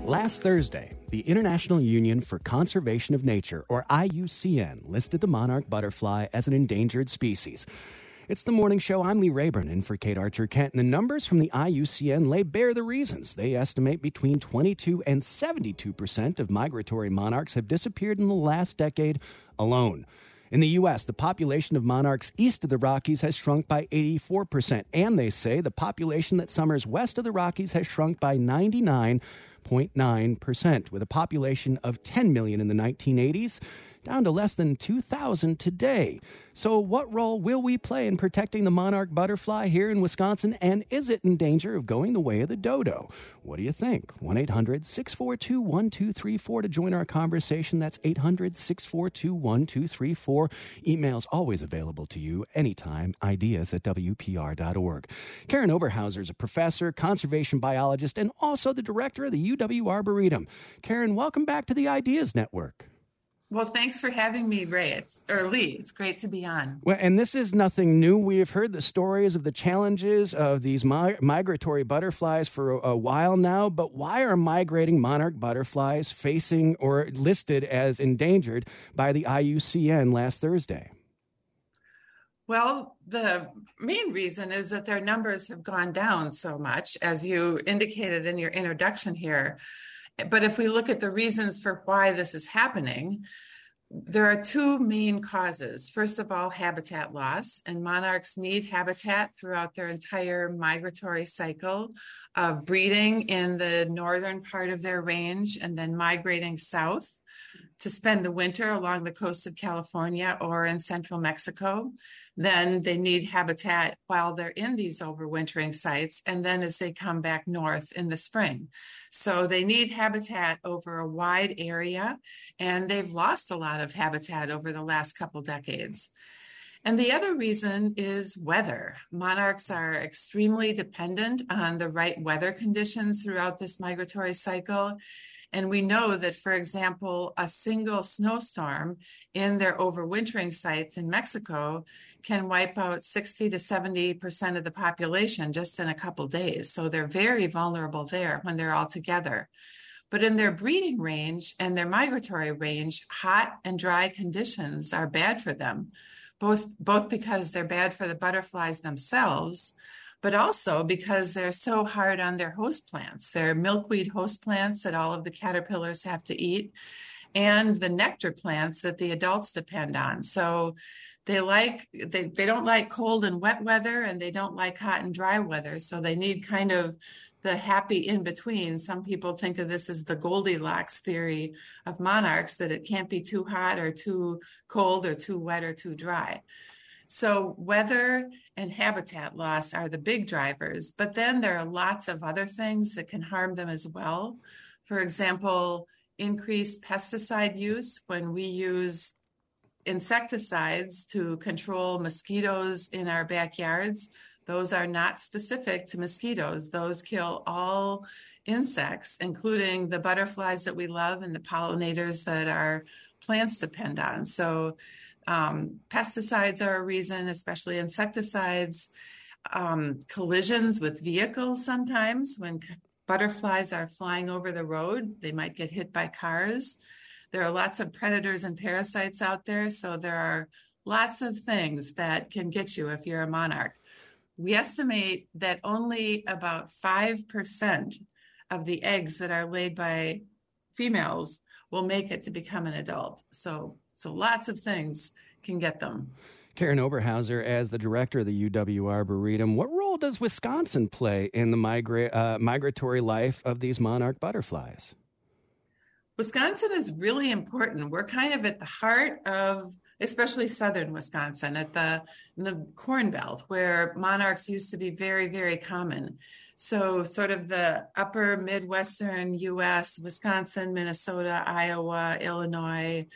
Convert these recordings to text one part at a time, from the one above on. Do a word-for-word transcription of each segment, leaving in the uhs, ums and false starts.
Last Thursday, the International Union for Conservation of Nature, or I U C N, listed the monarch butterfly as an endangered species. It's the morning show. I'm Lee Rayburn, in for Kate Archer-Kent, and the numbers from the I U C N lay bare the reasons. They estimate between twenty-two and seventy-two percent of migratory monarchs have disappeared in the last decade alone. In the U S, the population of monarchs east of the Rockies has shrunk by eighty-four percent, and they say the population that summers west of the Rockies has shrunk by ninety-nine point nine percent, with a population of ten million in the nineteen eighties, down to less than two thousand today. So what role will we play in protecting the monarch butterfly here in Wisconsin, and is it in danger of going the way of the dodo? What do you think? one eight hundred six four two one two three four to join our conversation. That's eight hundred six four two one two three four. Emails always available to you anytime, ideas at W P R dot org. Karen Oberhauser is a professor, conservation biologist, and also the director of the U W Arboretum. Karen, welcome back to the Ideas Network. Well, thanks for having me, Ray. It's, or Lee. It's great to be on. Well, and this is nothing new. We have heard the stories of the challenges of these mi- migratory butterflies for a, a while now, but why are migrating monarch butterflies facing or listed as endangered by the I U C N last Thursday? Well, the main reason is that their numbers have gone down so much, as you indicated in your introduction here. But if we look at the reasons for why this is happening, there are two main causes. First of all, habitat loss, and monarchs need habitat throughout their entire migratory cycle of breeding in the northern part of their range and then migrating south to spend the winter along the coast of California or in central Mexico. Then they need habitat while they're in these overwintering sites, and then as they come back north in the spring. So they need habitat over a wide area, and they've lost a lot of habitat over the last couple decades. And the other reason is weather. Monarchs are extremely dependent on the right weather conditions throughout this migratory cycle. And we know that, for example, a single snowstorm in their overwintering sites in Mexico can wipe out sixty to seventy percent of the population just in a couple days. So they're very vulnerable there when they're all together. But in their breeding range and their migratory range, hot and dry conditions are bad for them, both, both because they're bad for the butterflies themselves, but also because they're so hard on their host plants. They're milkweed host plants that all of the caterpillars have to eat, and the nectar plants that the adults depend on. So they like they, they don't like cold and wet weather, and they don't like hot and dry weather. So they need kind of the happy in between. Some people think of this as the Goldilocks theory of monarchs, that it can't be too hot or too cold or too wet or too dry. So weather and habitat loss are the big drivers, but then there are lots of other things that can harm them as well. For example, increased pesticide use. When we use insecticides to control mosquitoes in our backyards, those are not specific to mosquitoes. Those kill all insects, including the butterflies that we love and the pollinators that our plants depend on. So Um, pesticides are a reason, especially insecticides, um, collisions with vehicles sometimes. When c- butterflies are flying over the road, they might get hit by cars. There are lots of predators and parasites out there, so there are lots of things that can get you if you're a monarch. We estimate that only about five percent of the eggs that are laid by females will make it to become an adult. So So lots of things can get them. Karen Oberhauser, as the director of the U W Arboretum, what role does Wisconsin play in the migra- uh, migratory life of these monarch butterflies? Wisconsin is really important. We're kind of at the heart of, especially southern Wisconsin, at the, in the Corn Belt, where monarchs used to be very, very common. So sort of the upper Midwestern U S, Wisconsin, Minnesota, Iowa, Illinois,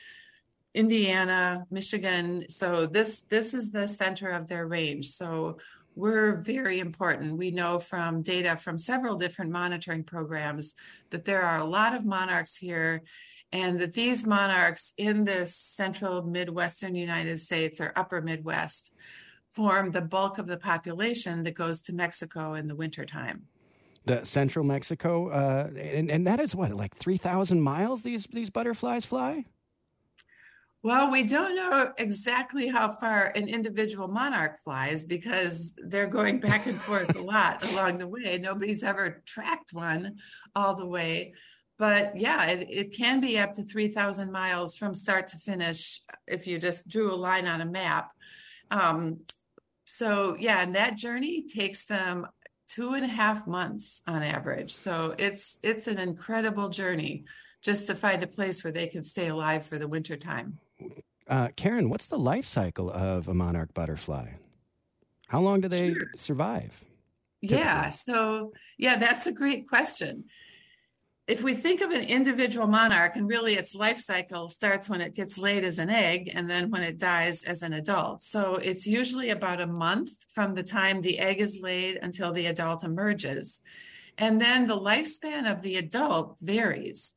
Indiana, Michigan. So this this is the center of their range. So we're very important. We know from data from several different monitoring programs that there are a lot of monarchs here, and that these monarchs in this central Midwestern United States or upper Midwest form the bulk of the population that goes to Mexico in the wintertime. The central Mexico, uh, and, and that is what, like three thousand miles these, these butterflies fly? Well, we don't know exactly how far an individual monarch flies because they're going back and forth a lot along the way. Nobody's ever tracked one all the way. But yeah, it, it can be up to three thousand miles from start to finish if you just drew a line on a map. Um, so yeah, and that journey takes them two and a half months on average. So it's it's an incredible journey just to find a place where they can stay alive for the winter time. Uh, Karen, what's the life cycle of a monarch butterfly? How long do they sure. survive? Typically? Yeah, so yeah, that's a great question. If we think of an individual monarch, and really its life cycle starts when it gets laid as an egg and then when it dies as an adult. So it's usually about a month from the time the egg is laid until the adult emerges. And then the lifespan of the adult varies.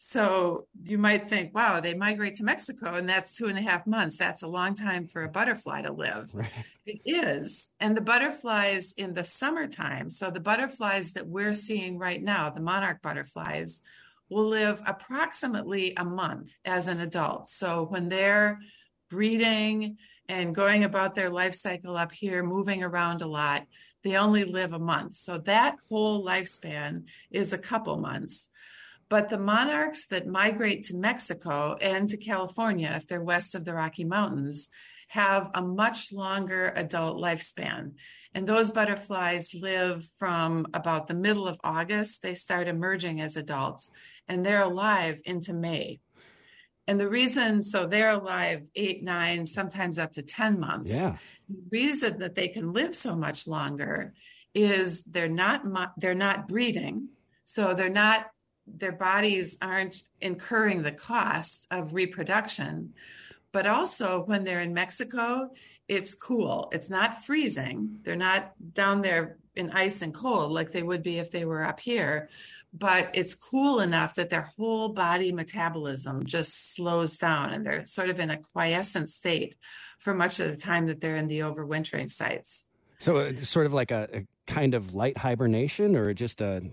So you might think, wow, they migrate to Mexico and that's two and a half months. That's a long time for a butterfly to live. Right. It is. And the butterflies in the summertime, so the butterflies that we're seeing right now, the monarch butterflies, will live approximately a month as an adult. So when they're breeding and going about their life cycle up here, moving around a lot, they only live a month. So that whole lifespan is a couple months. But the monarchs that migrate to Mexico and to California, if they're west of the Rocky Mountains, have a much longer adult lifespan. And those butterflies live from about the middle of August. They start emerging as adults, and they're alive into May. And the reason, so they're alive eight, nine, sometimes up to ten months. Yeah. The reason that they can live so much longer is they're not they're not breeding, so they're not their bodies aren't incurring the cost of reproduction. But also when they're in Mexico, it's cool. It's not freezing. They're not down there in ice and cold like they would be if they were up here. But it's cool enough that their whole body metabolism just slows down and they're sort of in a quiescent state for much of the time that they're in the overwintering sites. So it's sort of like a, a kind of light hibernation, or just a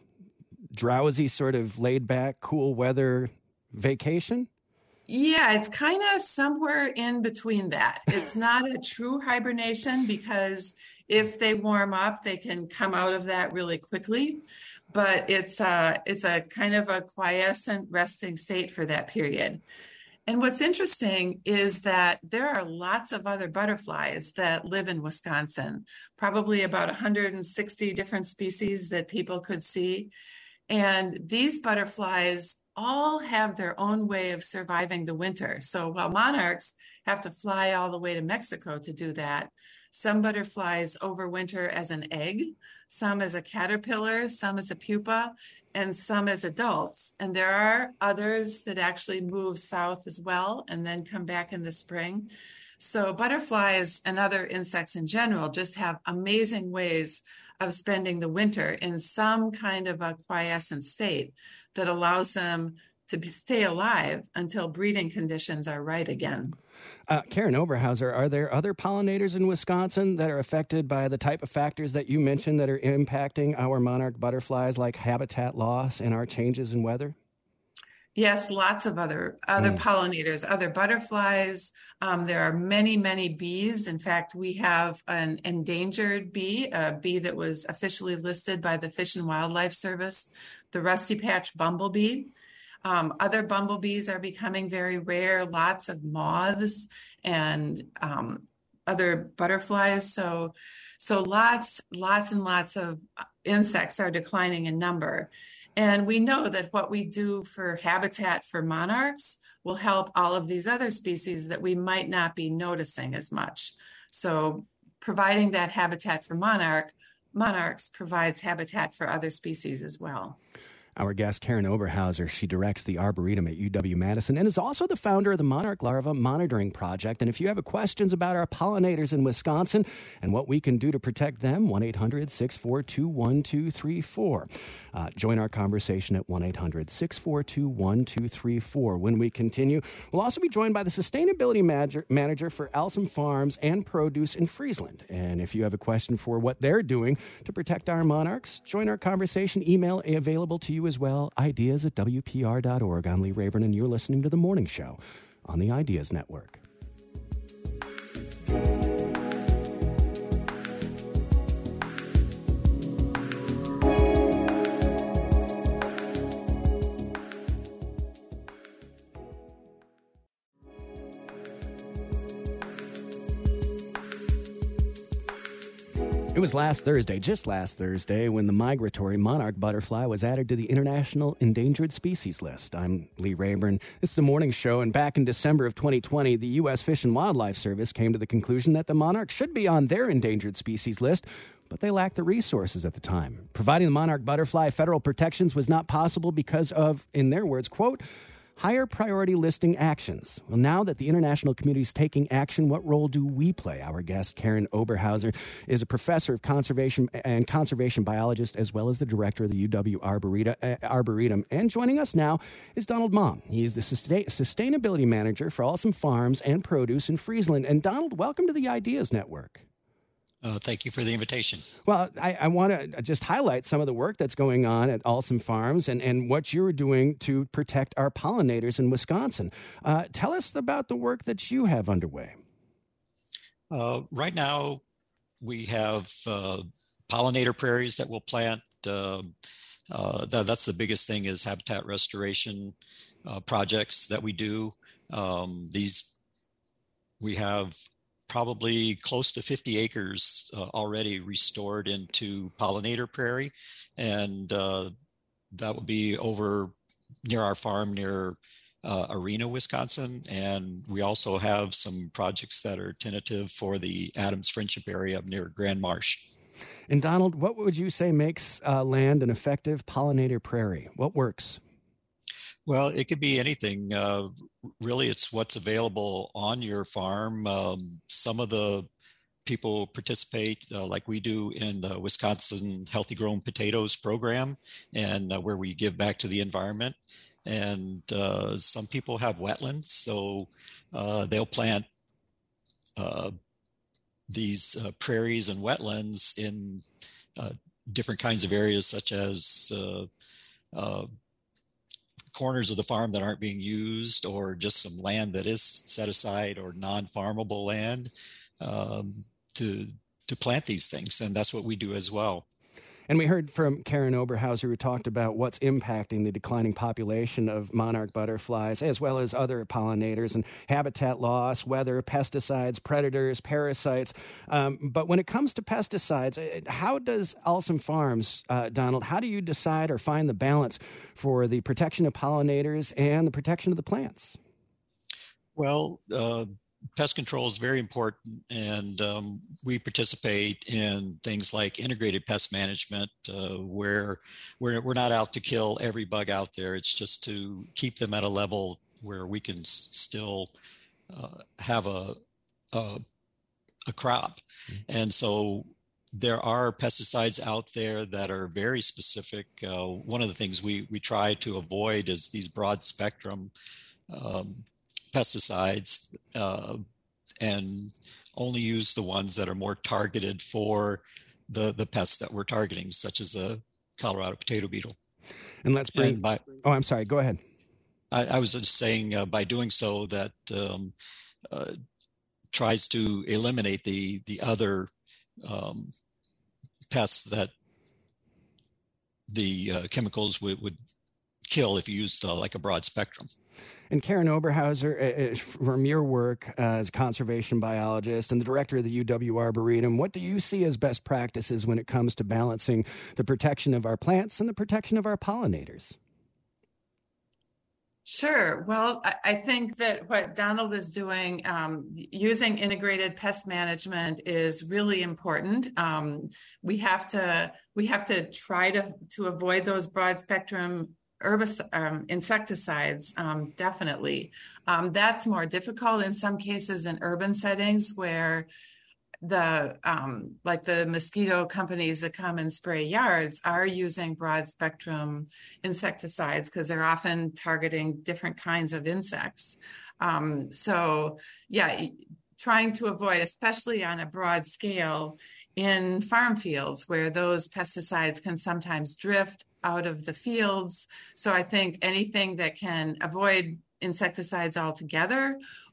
drowsy sort of laid back, cool weather vacation? Yeah, it's kind of somewhere in between that. It's not a true hibernation because if they warm up, they can come out of that really quickly. But it's a, it's a kind of a quiescent resting state for that period. And what's interesting is that there are lots of other butterflies that live in Wisconsin, probably about one hundred sixty different species that people could see. And these butterflies all have their own way of surviving the winter. So while monarchs have to fly all the way to Mexico to do that, some butterflies overwinter as an egg, some as a caterpillar, some as a pupa, and some as adults. And there are others that actually move south as well and then come back in the spring. So butterflies and other insects in general just have amazing ways of spending the winter in some kind of a quiescent state that allows them to be, stay alive until breeding conditions are right again. Uh, Karen Oberhauser, are there other pollinators in Wisconsin that are affected by the type of factors that you mentioned that are impacting our monarch butterflies, like habitat loss and our changes in weather? Yes, lots of other other mm. pollinators, other butterflies. Um, there are many, many bees. In fact, we have an endangered bee, a bee that was officially listed by the Fish and Wildlife Service, the rusty patch bumblebee. Um, other bumblebees are becoming very rare, lots of moths and um, other butterflies. So, so lots, lots and lots of insects are declining in number. And we know that what we do for habitat for monarchs will help all of these other species that we might not be noticing as much. So providing that habitat for monarch, monarchs provides habitat for other species as well. Our guest, Karen Oberhauser, she directs the Arboretum at U W-Madison and is also the founder of the Monarch Larva Monitoring Project. And if you have questions about our pollinators in Wisconsin and what we can do to protect them, one eight hundred six four two one two three four. Uh, join our conversation at one eight hundred six four two one two three four. When we continue, we'll also be joined by the Sustainability manager, manager for Alsem Farms and Produce in Friesland. And if you have a question for what they're doing to protect our monarchs, join our conversation. Email available to you as well, ideas at W P R dot org. I'm Lee Rayburn, and you're listening to The Morning Show on the Ideas Network. It was last Thursday, just last Thursday, when the migratory monarch butterfly was added to the International Endangered Species List. I'm Lee Rayburn. This is The Morning Show, and back in December of twenty twenty, the U S Fish and Wildlife Service came to the conclusion that the monarch should be on their endangered species list, but they lacked the resources at the time. Providing the monarch butterfly federal protections was not possible because of, in their words, quote, higher priority listing actions. Well, now that the international community is taking action, what role do we play? Our guest, Karen Oberhauser, is a professor of conservation and conservation biologist, as well as the director of the U W Arboretum. And joining us now is Donald Maum. He is the sustain- sustainability manager for Alsem Farms and Produce in Friesland. And Donald, welcome to the Ideas Network. Uh, thank you for the invitation. Well, I, I want to just highlight some of the work that's going on at Alsem Farms and, and what you're doing to protect our pollinators in Wisconsin. Uh, tell us about the work that you have underway. Uh, right now, we have uh, pollinator prairies that we'll plant. Uh, uh, that, that's the biggest thing is habitat restoration uh, projects that we do. Um, these, we have probably close to fifty acres uh, already restored into pollinator prairie. And uh, that will be over near our farm near uh, Arena, Wisconsin. And we also have some projects that are tentative for the Adams Friendship area up near Grand Marsh. And Donald, what would you say makes uh, land an effective pollinator prairie? What works? Well, it could be anything. Uh, really, it's what's available on your farm. Um, some of the people participate, uh, like we do, in the Wisconsin Healthy Grown Potatoes program, and uh, where we give back to the environment. And uh, some people have wetlands, so uh, they'll plant uh, these uh, prairies and wetlands in uh, different kinds of areas, such as uh, uh, corners of the farm that aren't being used, or just some land that is set aside or non-farmable land um, to to plant these things. And that's what we do as well. And we heard from Karen Oberhauser, who talked about what's impacting the declining population of monarch butterflies, as well as other pollinators, and habitat loss, weather, pesticides, predators, parasites. Um, but when it comes to pesticides, how does Alsem Farms, uh, Donald, how do you decide or find the balance for the protection of pollinators and the protection of the plants? Well, uh, pest control is very important, and um, we participate in things like integrated pest management, uh, where we're, we're not out to kill every bug out there. It's just to keep them at a level where we can s- still uh, have a, a, a crop. Mm-hmm. And so there are pesticides out there that are very specific. Uh, one of the things we, we try to avoid is these broad spectrum um, pesticides, uh, and only use the ones that are more targeted for the, the pests that we're targeting, such as a Colorado potato beetle. And let's bring, and by, oh, I'm sorry, go ahead. I, I was just saying uh, by doing so that um, uh, tries to eliminate the, the other um, pests that the uh, chemicals would, would kill if you used uh, like a broad spectrum. And Karen Oberhauser, uh, from your work uh, as a conservation biologist and the director of the U W Arboretum, what do you see as best practices when it comes to balancing the protection of our plants and the protection of our pollinators? Sure. Well, I, I think that what Donald is doing, um, using integrated pest management, is really important. Um, we have to we have to try to to avoid those broad spectrum herbicides, um, insecticides. Um, definitely, um, that's more difficult in some cases in urban settings where the um, like the mosquito companies that come and spray yards are using broad spectrum insecticides because they're often targeting different kinds of insects. Um, so yeah, trying to avoid, especially on a broad scale in farm fields where those pesticides can sometimes drift out of the fields. So I think anything that can avoid insecticides altogether,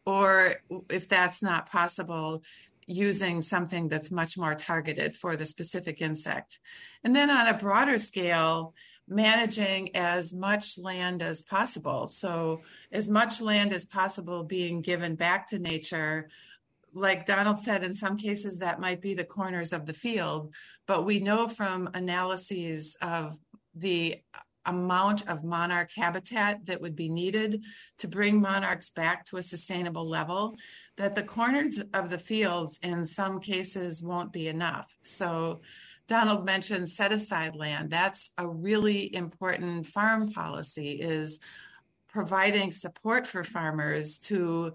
or if that's not possible, using something that's much more targeted for the specific insect. And then on a broader scale, managing as much land as possible. So as much land as possible being given back to nature. Like Donald said, in some cases that might be the corners of the field, but we know from analyses of the amount of monarch habitat that would be needed to bring monarchs back to a sustainable level, that the corners of the fields in some cases won't be enough. So Donald mentioned set-aside land. That's a really important farm policy, is providing support for farmers to,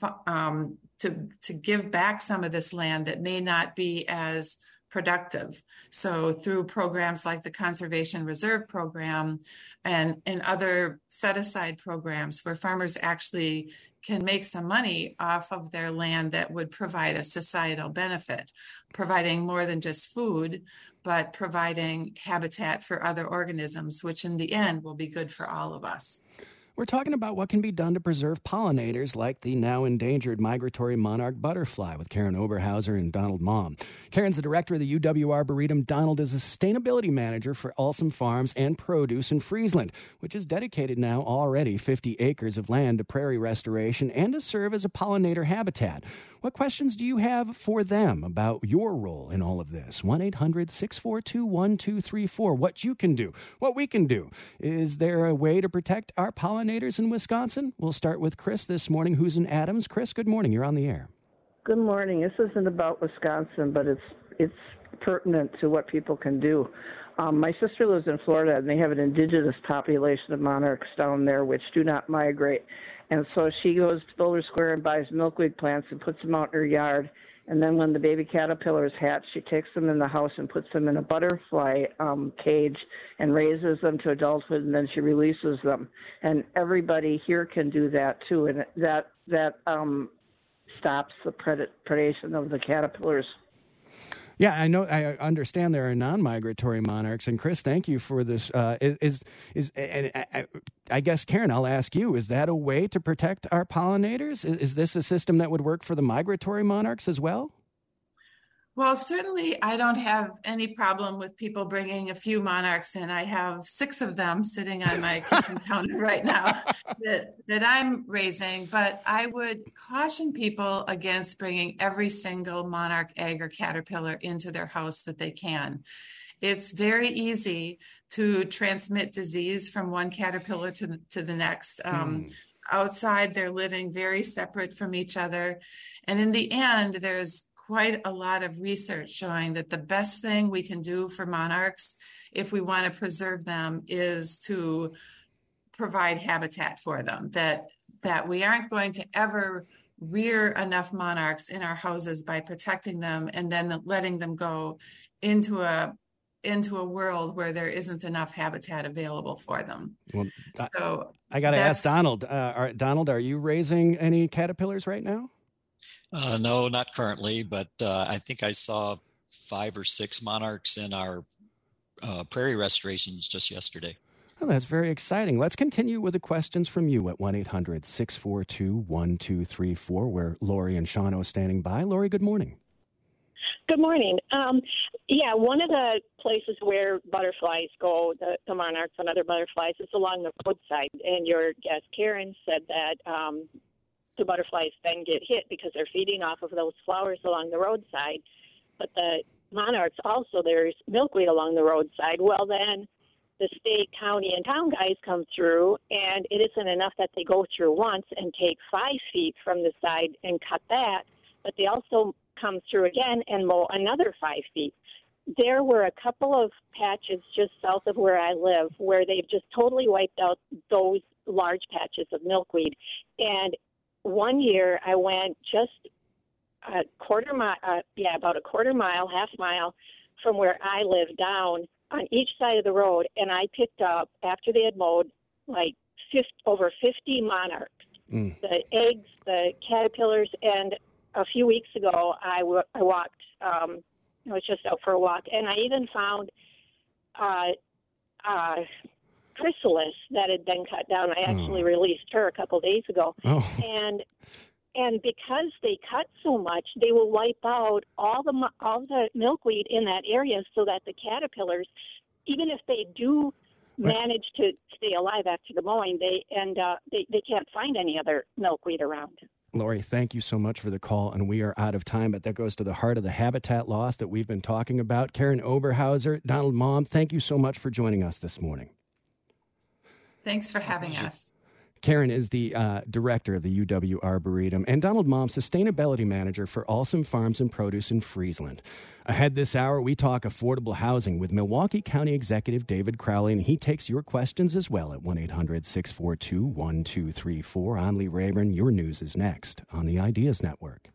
um, to, to give back some of this land that may not be as productive. So through programs like the Conservation Reserve Program and, and other set-aside programs where farmers actually can make some money off of their land that would provide a societal benefit, providing more than just food, but providing habitat for other organisms, which in the end will be good for all of us. We're talking about what can be done to preserve pollinators like the now endangered migratory monarch butterfly with Karen Oberhauser and Donald Maum. Karen's the director of the U W Arboretum. Donald is a sustainability manager for Alsam Farms and Produce in Friesland, which has dedicated now already fifty acres of land to prairie restoration and to serve as a pollinator habitat. What questions do you have for them about your role in all of this? one eight hundred six four two one two three four. What you can do, what we can do. Is there a way to protect our pollinators in Wisconsin? We'll start with Chris this morning, who's in Adams. Chris, good morning. You're on the air. Good morning. This isn't about Wisconsin, but it's it's pertinent to what people can do. Um, my sister lives in Florida, and they have an indigenous population of monarchs down there which do not migrate. And so she goes to Boulder Square and buys milkweed plants and puts them out in her yard. And then when the baby caterpillars hatch, she takes them in the house and puts them in a butterfly um, cage and raises them to adulthood, and then she releases them. And everybody here can do that too, and that that um, stops the pred- predation of the caterpillars. Yeah, I know. I understand there are non-migratory monarchs, and Chris, thank you for this. Uh, is is, is and I, I guess Karen, I'll ask you: is that a way to protect our pollinators? Is, is this a system that would work for the migratory monarchs as well? Well, certainly I don't have any problem with people bringing a few monarchs in. I have six of them sitting on my kitchen counter right now that, that I'm raising, but I would caution people against bringing every single monarch, egg, or caterpillar into their house that they can. It's very easy to transmit disease from one caterpillar to the, to the next. Um, mm. Outside, they're living very separate from each other. And in the end, there's quite a lot of research showing that the best thing we can do for monarchs, if we want to preserve them, is to provide habitat for them, that that we aren't going to ever rear enough monarchs in our houses by protecting them and then letting them go into a into a world where there isn't enough habitat available for them. Well, so I, I got to ask Donald, uh, are, Donald, are you raising any caterpillars right now? Uh, no, not currently, but uh, I think I saw five or six monarchs in our uh, prairie restorations just yesterday. Oh, that's very exciting. Let's continue with the questions from you at one eight hundred six four two one two three four, where Lori and Shawano are standing by. Lori, good morning. Good morning. Um, yeah, one of the places where butterflies go, the, the monarchs and other butterflies, is along the roadside. And your guest, Karen, said that um, the butterflies then get hit because they're feeding off of those flowers along the roadside. But the monarchs also, there's milkweed along the roadside. Well, then the state, county, and town guys come through, and it isn't enough that they go through once and take five feet from the side and cut that, but they also come through again and mow another five feet. There were a couple of patches just south of where I live where they've just totally wiped out those large patches of milkweed. And one year I went just a quarter mile, uh, yeah, about a quarter mile, half mile from where I live down on each side of the road, and I picked up, after they had mowed, like fifty, over fifty monarchs, mm. the eggs, the caterpillars, and a few weeks ago I, w- I walked, um, I was just out for a walk, and I even found uh, uh, chrysalis that had been cut down. I actually oh. released her a couple days ago. Oh. And and because they cut so much, they will wipe out all the all the milkweed in that area so that the caterpillars, even if they do manage to stay alive after the mowing, they and uh, they, they can't find any other milkweed around. Lori, thank you so much for the call, and we are out of time, but that goes to the heart of the habitat loss that we've been talking about. Karen Oberhauser, Donald Malm, thank you so much for joining us this morning. Thanks for having us. Karen is the uh, director of the U W Arboretum, and Donald Malm, sustainability manager for Alsam Farms and Produce in Friesland. Ahead this hour, we talk affordable housing with Milwaukee County Executive David Crowley, and he takes your questions as well at one eight hundred six four two one two three four. I'm Lee Rayburn. Your news is next on the Ideas Network.